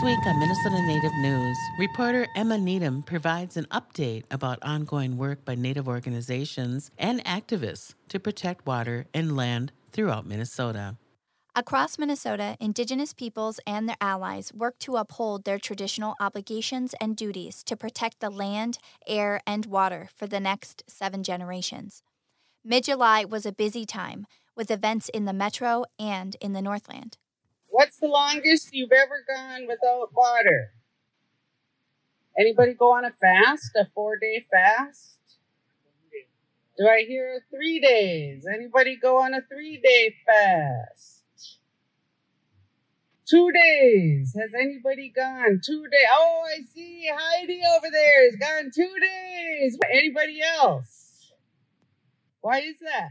week on Minnesota Native News, reporter Emma Needham provides an update about ongoing work by Native organizations and activists to protect water and land throughout Minnesota. Across Minnesota, Indigenous peoples and their allies work to uphold their traditional obligations and duties to protect the land, air, and water for the next 7 generations. Mid-July was a busy time, with events in the Metro and in the Northland. What's the longest you've ever gone without water? Anybody go on a fast, a 4-day fast? Do I hear 3 days? Anybody go on a 3-day fast? 2 days. Has anybody gone 2 days? Oh, I see Heidi over there has gone 2 days. Anybody else? Why is that?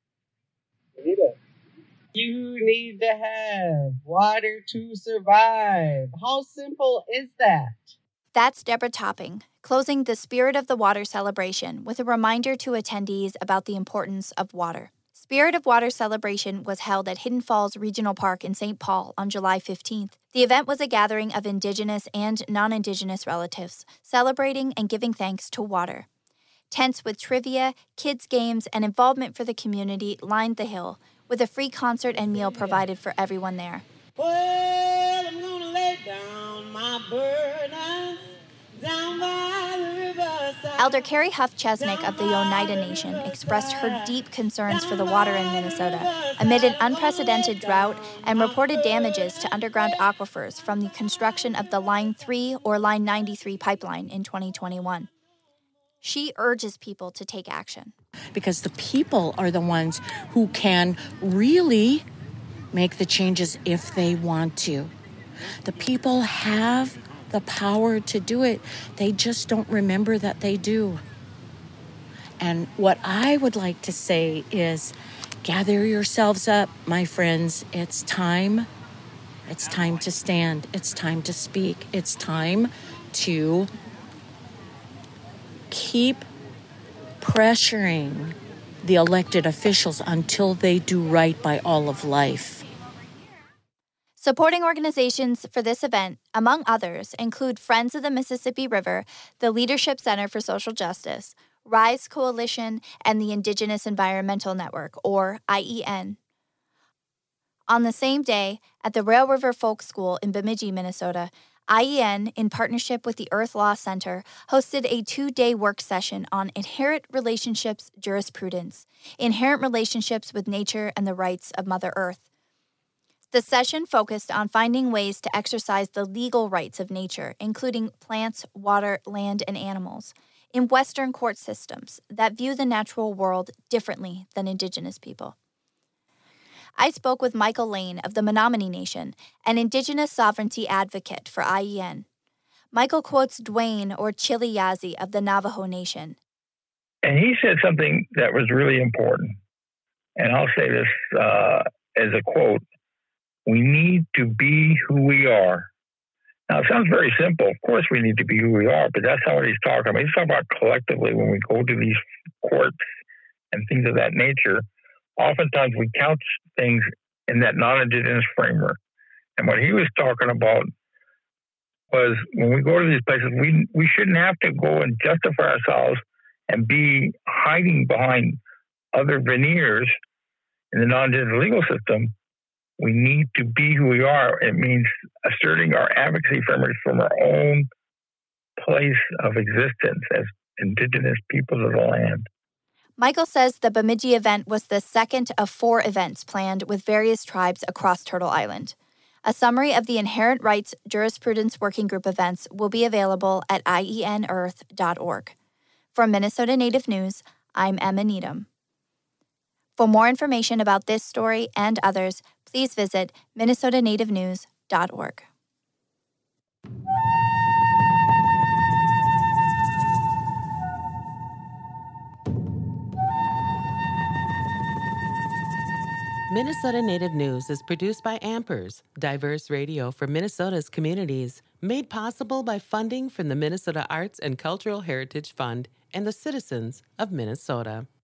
You need to have water to survive. How simple is that? That's Deborah Topping, closing the Spirit of the Water celebration with a reminder to attendees about the importance of water. Spirit of Water celebration was held at Hidden Falls Regional Park in St. Paul on July 15th. The event was a gathering of Indigenous and non-Indigenous relatives, celebrating and giving thanks to water. Tents with trivia, kids' games, and involvement for the community lined the hill, with a free concert and meal provided for everyone there. Well, I'm gonna lay down my burdens down by the riverside. Elder Carrie Huff Chesnick of the Oneida Nation expressed her deep concerns for the water in Minnesota amid an unprecedented drought and reported damages to underground aquifers from the construction of the Line 3 or Line 93 pipeline in 2021. She urges people to take action. Because the people are the ones who can really make the changes if they want to. The people have the power to do it. They just don't remember that they do. And what I would like to say is, gather yourselves up, my friends. It's time. It's time to stand. It's time to speak. It's time to keep pressuring the elected officials until they do right by all of life. Supporting organizations for this event, among others, include Friends of the Mississippi River, the Leadership Center for Social Justice, RISE Coalition, and the Indigenous Environmental Network, or IEN. On the same day, at the Rail River Folk School in Bemidji, Minnesota, IEN, in partnership with the Earth Law Center, hosted a 2-day work session on inherent relationships jurisprudence, inherent relationships with nature and the rights of Mother Earth. The session focused on finding ways to exercise the legal rights of nature, including plants, water, land, and animals, in Western court systems that view the natural world differently than Indigenous people. I spoke with Michael Lane of the Menominee Nation, an Indigenous sovereignty advocate for IEN. Michael quotes Dwayne or Chili Yazzie of the Navajo Nation. And he said something that was really important. And I'll say this as a quote: we need to be who we are. Now, it sounds very simple. Of course, we need to be who we are, but that's not what he's talking about. He's talking about collectively when we go to these courts and things of that nature. Oftentimes, we couch things in that non-Indigenous framework. And what he was talking about was when we go to these places, we shouldn't have to go and justify ourselves and be hiding behind other veneers in the non-Indigenous legal system. We need to be who we are. It means asserting our advocacy framework from our own place of existence as Indigenous peoples of the land. Michael says the Bemidji event was the second of 4 events planned with various tribes across Turtle Island. A summary of the Inherent Rights Jurisprudence Working Group events will be available at ienearth.org. From Minnesota Native News, I'm Emma Needham. For more information about this story and others, please visit minnesotanativenews.org. Minnesota Native News is produced by Ampers, diverse radio for Minnesota's communities, made possible by funding from the Minnesota Arts and Cultural Heritage Fund and the citizens of Minnesota.